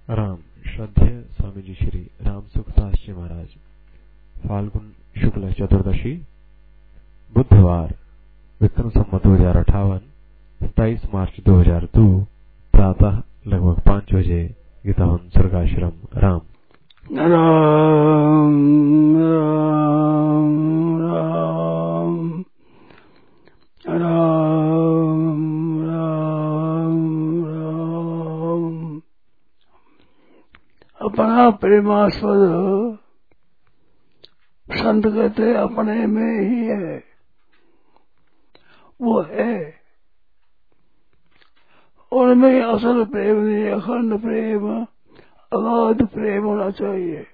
राम। श्रद्धेय स्वामी जी श्री राम सुखदास जी महाराज। फाल्गुन शुक्ल चतुर्दशी, बुधवार, विक्रम संवत 2058, 27 मार्च 2002, प्रातः लगभग 5 बजे। गीता भवन स्वर्गाश्रम। राम राम राम राम राम राम राम। अपना प्रेमास्पद संत कहते अपने में ही है, वो है। उनमें असल प्रेम नहीं, अखंड प्रेम, अगाध प्रेम होना चाहिए।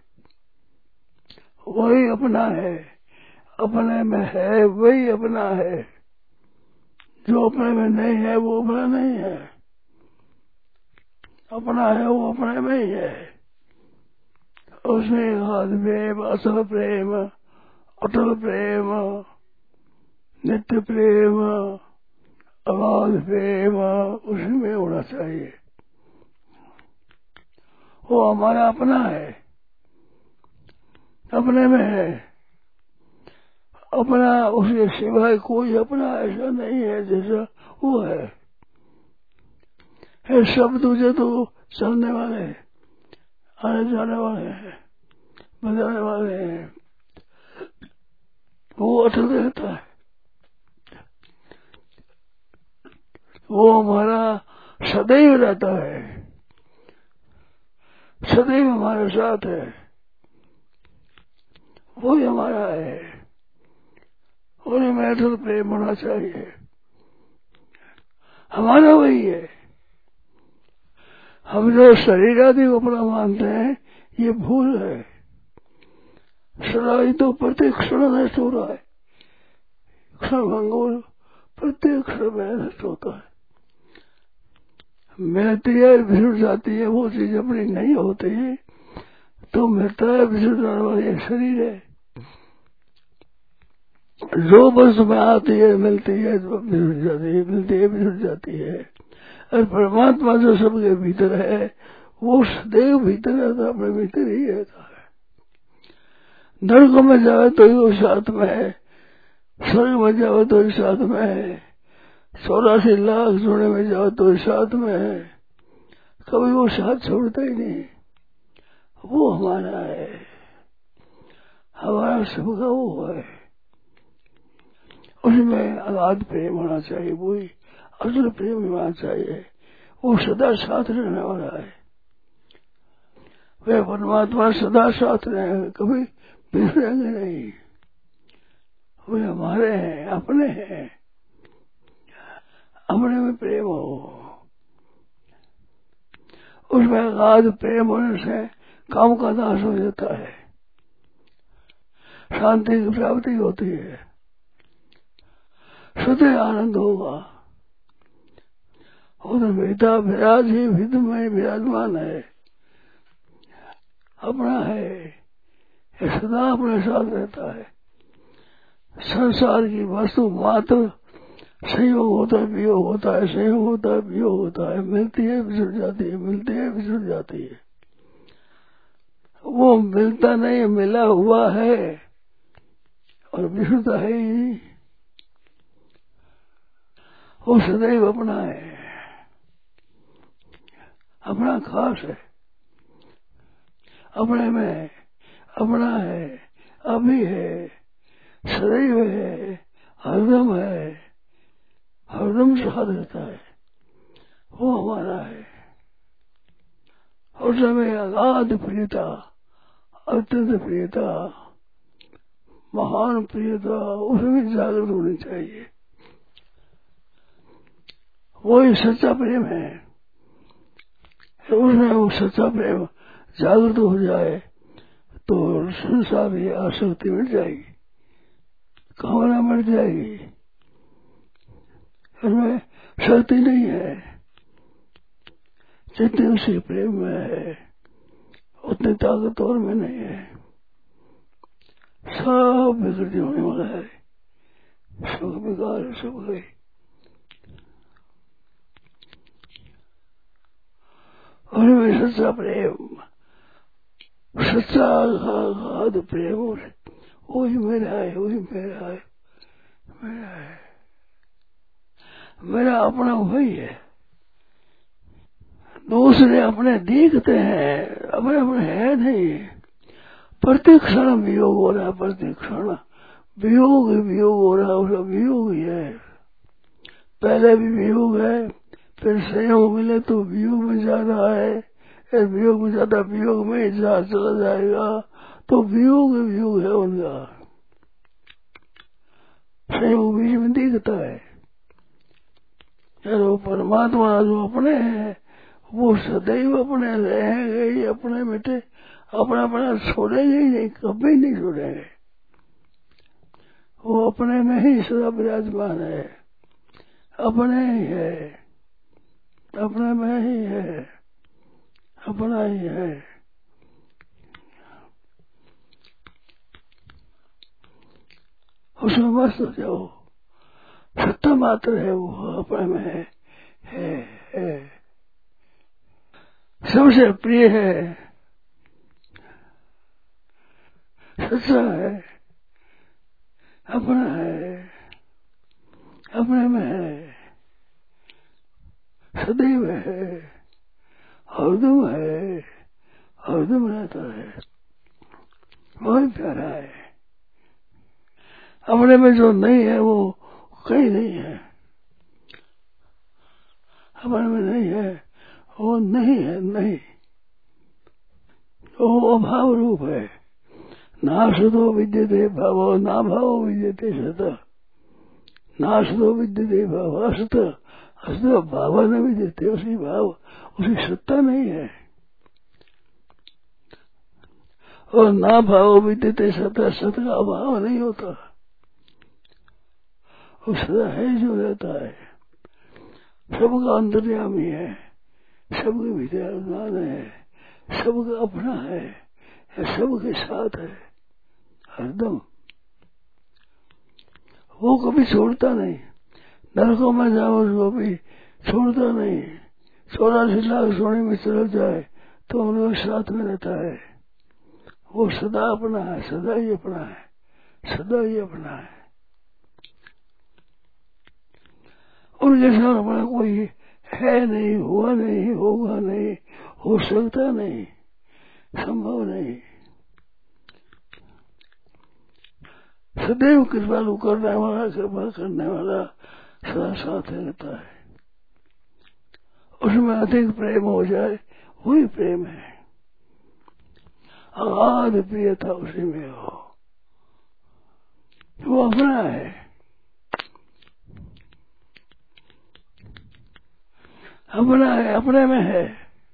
वही अपना है, अपने में है वही अपना है। जो अपने में नहीं है वो अपना नहीं है। अपना है वो अपने में ही है। उसमें अगाध प्रेम, असल प्रेम, अटल प्रेम, नित्य प्रेम, अगाध प्रेम उसमें होना चाहिए। वो हमारा अपना है, अपने में है। अपना उसके सिवाय कोई अपना ऐसा नहीं है जैसा वो है। सब तुझे तो चलने वाले, आने जाने वाले हैं, बजाने वाले हैं। वो अटल रहता है, वो हमारा सदैव रहता है, सदैव हमारे साथ है। वही हमारा है, उन्हें में अटल प्रेम होना चाहिए। हमारा वही है। हम जो शरीर आदि को अपना मानते हैं ये भूल है। सदा तो प्रत्येक क्षण नष्ट हो रहा है, क्षण भंगुर प्रत्येक क्षण में नष्ट होता है। मिलती है बिछड़ जाती है, वो चीज अपनी नहीं होती तो मिलता है बिछड़ जाने वाला शरीर है। जो बस में आती है मिलती है तो बिछड़ जाती है, मिलती है बिछड़ जाती है। और परमात्मा जो सबके भीतर है वो सदैव भीतर रहता है, अपने भीतर ही रहता है। नरक में जाए तो ही वो साथ में है, स्वर्ग में जाओ तो ही साथ में है, 84 लाख जोड़े में जाओ तो ही साथ में है। कभी वो साथ छोड़ता ही नहीं। वो हमारा है, हमारा सबका वो है। उसमें अगाध प्रेम होना चाहिए, वही असल प्रेम होना चाहिए। वो सदा साथ रहने वाला है। वे परमात्मा सदा साथ रहेंगे, कभी बिछड़ेंगे नहीं। वे हमारे हैं, अपने हैं। अपने में प्रेम हो, उसमें अगाध प्रेम होने से काम का नाश हो जाता है, शांति की प्राप्ति होती है, सदैव आनंद होगा। और बेटा विराज ही विद में विराजमान है, अपना है, ये सदा अपने साथ रहता है। संसार की वस्तु मात्र संयोग होता है, वियोग होता है, संयोग होता है, वियोग होता है, मिलती है बिछड़ जाती है, मिलती है बिछड़ जाती है। वो मिलता नहीं, मिला हुआ है और बिछड़ता है ही। वो सदैव अपना है, अपना खास है, अपने में अपना है, अभी है, सदैव है, हरदम है, हरदम साथ रहता है। वो हमारा है। उस समय अगाध प्रियता, अत्यंत प्रियता, महान प्रियता उसमें जागृत होनी चाहिए। वही सच्चा प्रेम है। उसमें वो सच्चा प्रेम जागृत हो जाए तो संसार की आसक्ति मिट जाएगी, कामना मिट जाएगी। उसमें शक्ति नहीं है। जितने उसी प्रेम में है उतनी ताकत और में नहीं है। सब विकृति होने वाला है, सब विकार सब गई। उनमें सच्चा प्रेम, सच्चा अगाध प्रेम, वही मेरा है, वही मेरा है, मेरा है, मेरा अपना वही है। दूसरे अपने दिखते हैं, अपने अपने है नहीं। प्रत्येक क्षण वियोग हो रहा है, प्रत्येक क्षण वियोग वियोग हो रहा है, उसका वियोग ही है। पहले भी वियोग है, फिर संयोग मिले तो वियोग में जा रहा है, फिर वियोग में जाता, वियोग में जा चला जाएगा, तो वियोग वियोग है उनका। संयोग बीच में दिखता है। चलो परमात्मा जो अपने हैं वो सदैव अपने रहेंगे, अपने मिटे, अपना अपना छोड़ेंगे ही नहीं, कभी नहीं छोड़ेंगे। वो अपने में ही सदा विराजमान है, अपने ही है, अपने में ही है, अपना ही है। उसमें मस्त हो जाओ, सत्ता मात्र है, वो अपने में है। सबसे प्रिय है, सच्चा है, अपना है, अपने में है, सदैव है, हरदम है, हरदम रहता है, बहुत प्यारा है। अपने में जो नहीं है वो कहीं नहीं है, अपने में नहीं है वो नहीं है, नहीं, वो अभाव रूप है। नासतो विद्यते भावो ना भावो विद्यते सत, नासतो विद्यते भाव असत, असत भाव न विद्यते, उसी भाव उसी सत्ता नहीं है। और ना भाव विद्यते सत, सत का अभाव नहीं होता, वो सदा है जो रहता है, सबका अंतर्यामी है, सबके भीतर ज्ञान है, सबका अपना है, सबके साथ है हरदम। वो कभी छोड़ता नहीं, नरकों में जाओ उसको भी छोड़ता नहीं। 84 लाख सोने में चल जाए तो हम लोग साथ में रहता है, वो सदा अपना है, सदा ही अपना है, सदा ही अपना है। उनके साथ अपना कोई है नहीं, हुआ नहीं, होगा नहीं, हो सकता नहीं, संभव नहीं। सदैव कृपालु करने वाला, कृपा करने वाला सदा साथ रहता है। उसमें अधिक प्रेम हो जाए वही प्रेम है, अगाध प्रियता उसी में हो, वो अपना है, अपना है, अपने में है,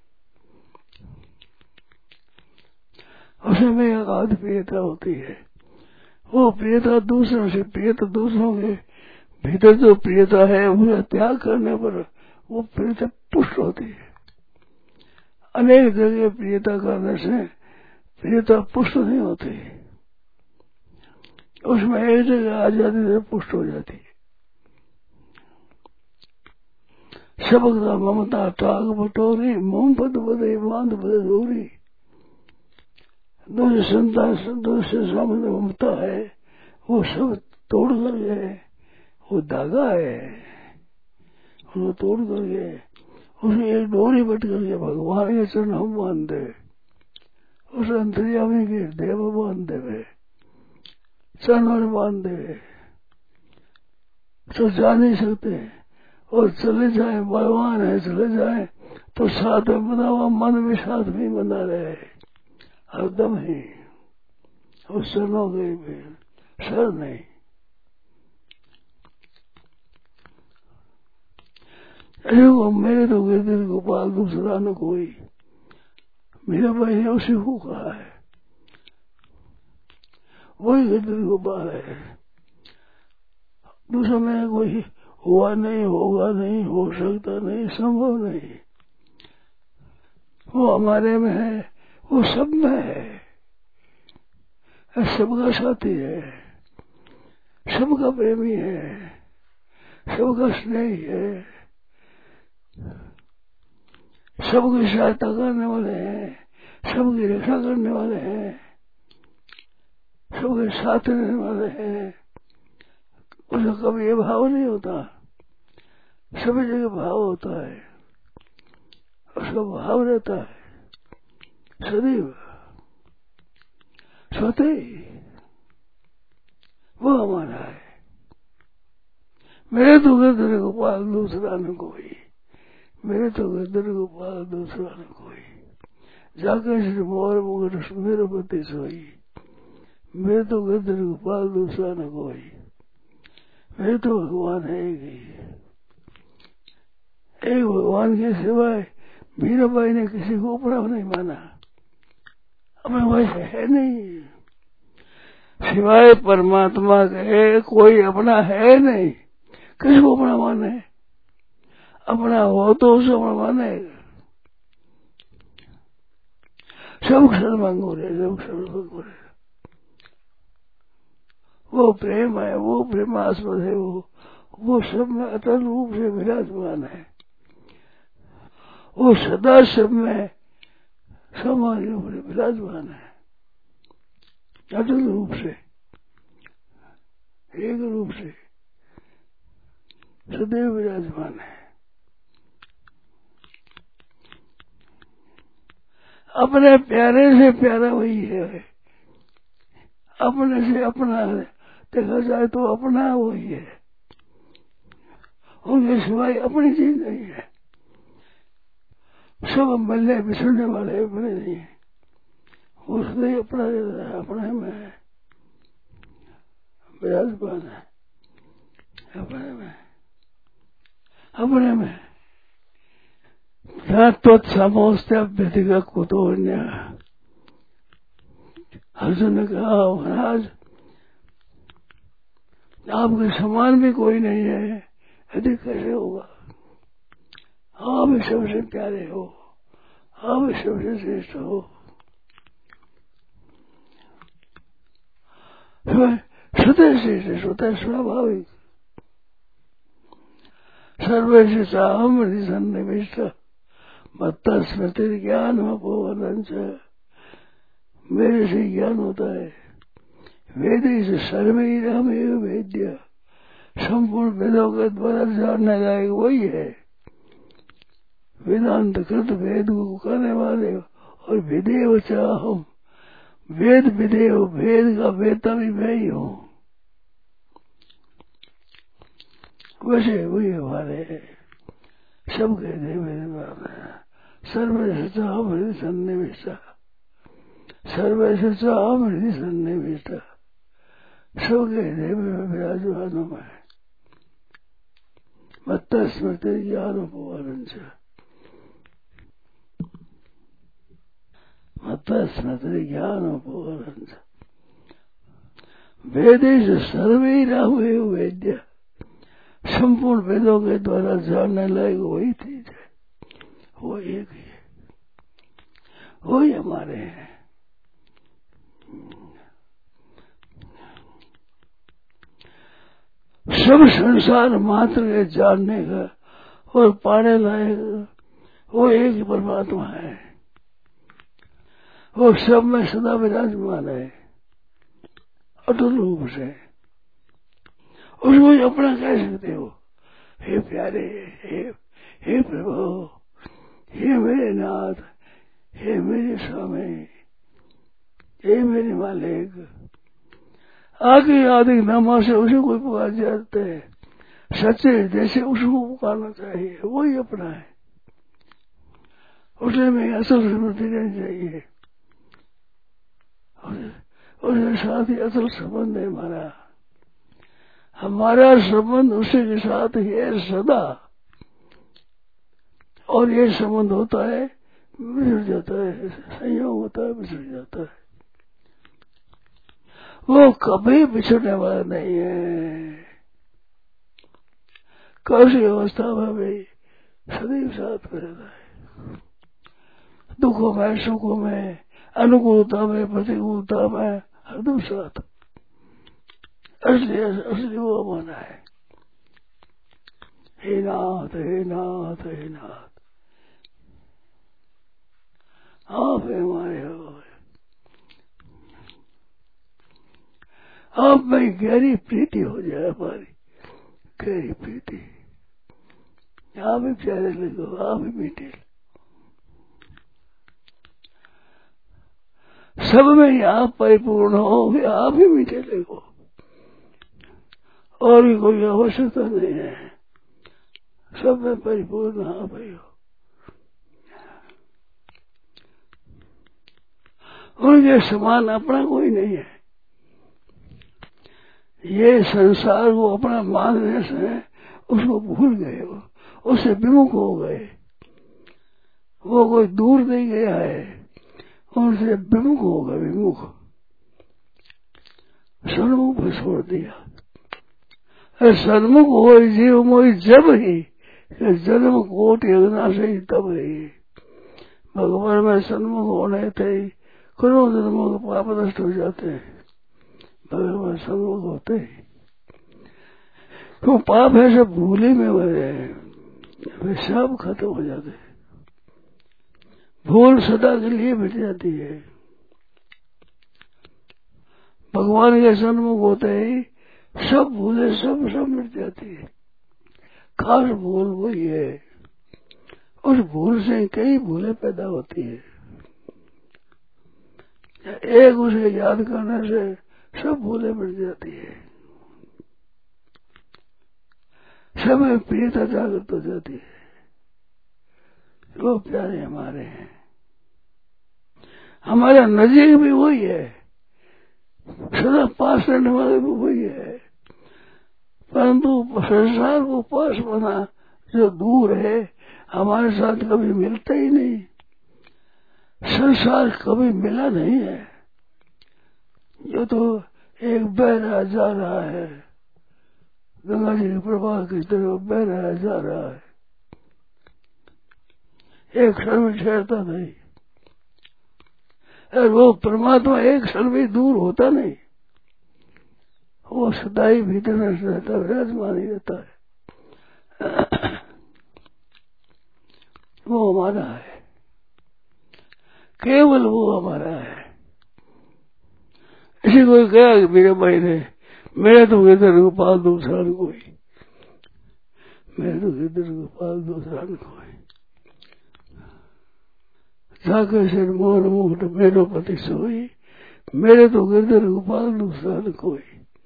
उसमें अगाध प्रियता होती है। वो प्रियता दूसरों से, प्रियता दूसरों के भीतर जो प्रियता है उसे त्याग करने पर वो प्रियता पुष्ट होती है। अनेक जगह प्रियता करने से प्रियता पुष्ट नहीं होती, उसमें एक जगह आ जाती है पुष्ट हो जाती है। सबका ममता टाग बटोरी, मोमपत बदे बांध बदे दूरी। दूसरे संतान दूसरे सामने ममता है वो सब तोड़ कर गए, वो धागा है उसको तोड़ कर गए, उसे एक डोरी बट करके भगवान के चरण हम बांध दे, उस अंतर्यामी के देव बांध दे, चरण बांध दे तो जा नहीं सकते। और चले जाए, भगवान है चले जाए तो साथ में बना हुआ मन भी साथ में बना रहे हरदम ही, उस चरणों के भी सर नहीं। अरे वो मेरे तो गिरधर गोपाल दूसरा न कोई, मेरा भाई ने उसी को कहा है, वही गिरधर गोपाल है, दूसरा में कोई हुआ नहीं, होगा नहीं, हो सकता नहीं, संभव नहीं। वो हमारे में है, वो सब में है, सबका साथी है, सबका प्रेमी है, सबका स्नेही है। सबकी सहायता करने वाले हैं, सबकी रक्षा करने वाले हैं, सबके साथ रहने वाले हैं। उसका कभी ये भाव नहीं होता, सभी जगह भाव होता है, उसका भाव रहता है सदैव स्वतः ही। वो हमारा है। मेरे तो गर्दन को पाल दूसरा न कोई, मेरे तो गर्दन को पाल दूसरा न कोई, जाकर श्री मोर मुगर मेरे पति सोई, मेरे तो गर्दन को पाल दूसरा न कोई, मेरे तो भगवान है एक भगवान के सिवाय मीराबाई ने किसी को अपना नहीं माना, अपना वैसे है नहीं, सिवाय परमात्मा के कोई अपना है नहीं। किसको अपना माने? अपना हो तो उसे अपना माने। सब सर्वंगुरे, सब सर्वंगुरे। वो प्रेम है, वो प्रेमास्पद है, वो सब में अटल रूप से विराजमान है, वो सदा सब में सामान्य रूप से विराजमान है, अटल रूप से, एक रूप से सदैव विराजमान है। अपने प्यारे से प्यारा वही है, अपने से अपना देखा जाए तो अपना वही है, उनके सिवाय अपनी चीज नहीं है। सब मिलने बिछड़ने वाले अपने नहीं है, उसने अपना अपने में विराजमान है, अपने में तत्समोस्त्यभ्यधिक कुतोन्य। अर्जुन ने कहा महाराज आपके समान भी कोई नहीं है, अधिक कैसे होगा? आप ही सबसे प्यारे हो, आप ही सबसे श्रेष्ठ हो। स्वतः श्रेष्ठ, स्वतः स्वाभाविक। सर्वेश साहम सन्निविष्ट मत्ता स्मृति ज्ञान अपोवनंच। मेरे से ज्ञान होता है, वेद से सर्वैरहम एव वेद्य। संपूर्ण वेदों के द्वारा जानने लायक वही है, वेदांत कृत वेद को करने वाले। और विदेव चाहम, वेद विदेव, वेद का वेदता भी मैं ही हूँ। वैसे वही हमारे सबके देव सर्वशा हृदय सन्निविष्ट, सर्वशा हृदय सन्निविष्ट, सबके देव में विराजमान है। मत्त स्मृति ज्ञान उपवरंच, मत्त स्मृति ज्ञान उपवरंच। वेदेश सर्वैरहम एव वेद्य। संपूर्ण वेदों के द्वारा जानने लायक वही चीज है, वो एक ही है, वही हमारे हैं। सब संसार मात्र के जानने का और पाने लायक वो एक ही परमात्मा है, वो सब में सदा विराजमान है अटल रूप से। उसको अपना कह सकते हो, हे प्यारे, हे प्रभु, हे मेरे नाथ, हे मेरे स्वामी, हे मेरे मालिक। आगे आदि नामा से उसे कोई पुकार जाते है, सच्चे हृदय से उसको पुकारना चाहिए, वही अपना है। उसे में असल स्मृति रहनी चाहिए, उसके साथ ही असल संबंध है हमारा। हमारा संबंध उसी के साथ ही है सदा, और ये संबंध होता है बिछड़ जाता है, संयोग होता है बिछड़ जाता है, वो कभी बिछड़ने वाला नहीं है। कैसी अवस्था में भी सदैव साथ में रहता है, दुखों में, सुखों में, अनुकूलता में, प्रतिकूलता में, हरदम साथ। असली वो माना है, हे नाथ, हे नाथ, हे नाथ। आप है हमारे हो, आप में गहरी प्रीति हो जाए, हमारी गहरी प्रीति। आप ही प्यारे लगो, आप ही मीठे, सब में ही आप परिपूर्ण हो, आप ही मीठे लगो, और भी कोई आवश्यकता नहीं है, सब में परिपूर्ण आप ही हो। उनके समान अपना कोई नहीं है। ये संसार को अपना मानने से उसको भूल गए, उससे विमुख हो गए। वो कोई दूर नहीं गया है, उनसे विमुख हो गए, विमुख सन्मुख पर छोड़ दिया। सन्मुख हो जीव मोहि जब ही जन्म कोटि अविनाशी तब ही। भगवान में सन्मुख होने थे करोड़ जन्मों के पाप नष्ट हो जाते हैं, भगवान सन्मुख होते ही। तो पाप है सब भूले में हुए, वे सब खत्म हो जाते हैं, भूल सदा के लिए मिट जाती है। भगवान के सन्मुख होते ही सब भूले सब मिट जाती है। खास भूल वही है, उस भूल से कई भूलें पैदा होती है। एक उसे याद करने से सब भूलें मिट जाती है, सब में प्रियता जागृत हो जाती है। वो प्यारे हमारे हैं, हमारा नजीक भी वही है, सदा पास रहने वाले भी वही है, परंतु संसार को पास बना जो दूर है, हमारे साथ कभी मिलता ही नहीं। संसार कभी मिला नहीं है, जो तो एक बह रहा जा रहा है, गंगा जी के प्रवाह की तरफ बह रहा जा रहा है, एक क्षण में ठहरता नहीं। और वो परमात्मा एक क्षण भी दूर होता नहीं, वो सदाई भीतर रहता, विराजमान ही रहता है। वो हमारा है, केवल वो हमारा है। इसी कोई कहा कि मेरे भाई ने मेरे तो गिरधर गोपाल दूसरा न कोई, मेरे तो गिरधर गोपाल दूसरा न कोई, जाकर सिर मोहन मुकुट मेरो पति सोई, मेरे तो गिरधर गोपाल दूसरा न कोई।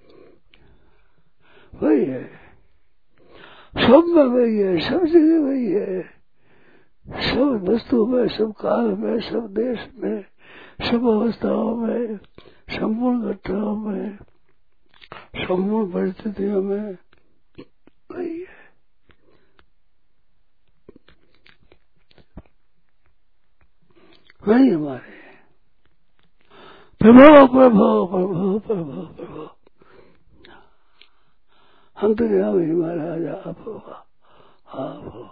वही है, सब में वही है, सब जगह वही है, सब वस्तु में, सब काल में, सब देश में, सब अवस्थाओं में, संपूर्ण घटनाओं में, संपूर्ण परिस्थितियों में वही है। वही हमारे प्रभो प्रभो प्रभो प्रभो प्रभो अंतर्यामी महाराज आप हो, आप हो।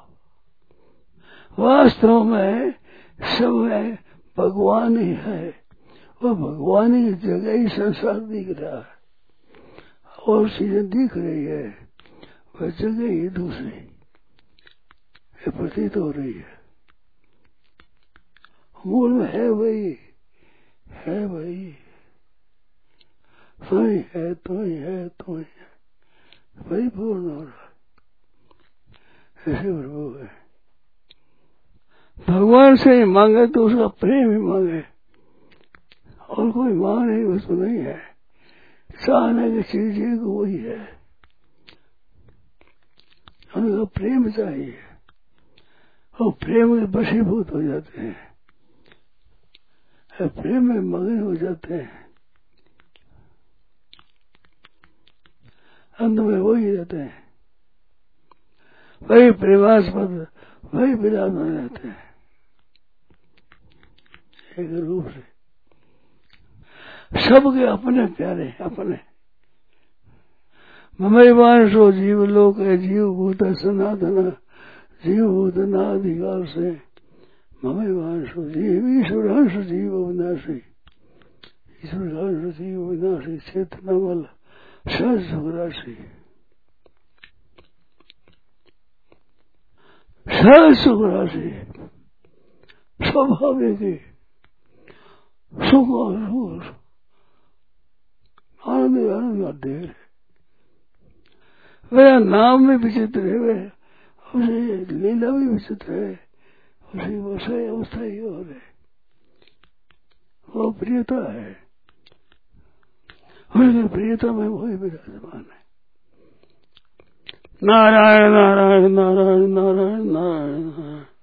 वास्तव में सब में भगवान ही है, वो भगवान ही जगह ही संसार दिख रहा है, और चीजें दिख रही है, वह जगह ही दूसरी प्रतीत हो रही है। मूल में है वही, है वही, तू ही है, तू ही है, तू ही है, वही पूर्ण हो रहा है। ऐसे प्रभु है, भगवान से ही मांगे तो उसका प्रेम ही मांगे, और कोई मांग नहीं वस्तु नहीं है। चाहने की चीज एक वही है, उनका प्रेम चाहिए, और प्रेम के वशीभूत हो जाते हैं, प्रेम में मगन हो जाते हैं, अंत में वही रहते हैं, वही प्रेमास्पद, वही विराजमान रहते हैं एक रूप से। सबके अपने प्यारे, अपने ममैवांशो जीव लोक है, जीव भूत सनातन, जीव भूत नाधिकाल से ममैवांशो जीव, ईश्वर अंश जीव अविनाशी, ईश्वर अंश जीव अविनाशी, चेतना वाला सहज सुख राशि, सहज सुख राशि, स्वभाव एक ही, सुख और सुख, आनंद आनंद आते हैं। वह नाम भी विचित्र है, वह उसे लीला भी विचित्र है, उसी वैसे अवस्था ही और है, वो प्रियता है, उसकी प्रियता में वही विराजमान है। नारायण नारायण नारायण नारायण नारायण नारायण।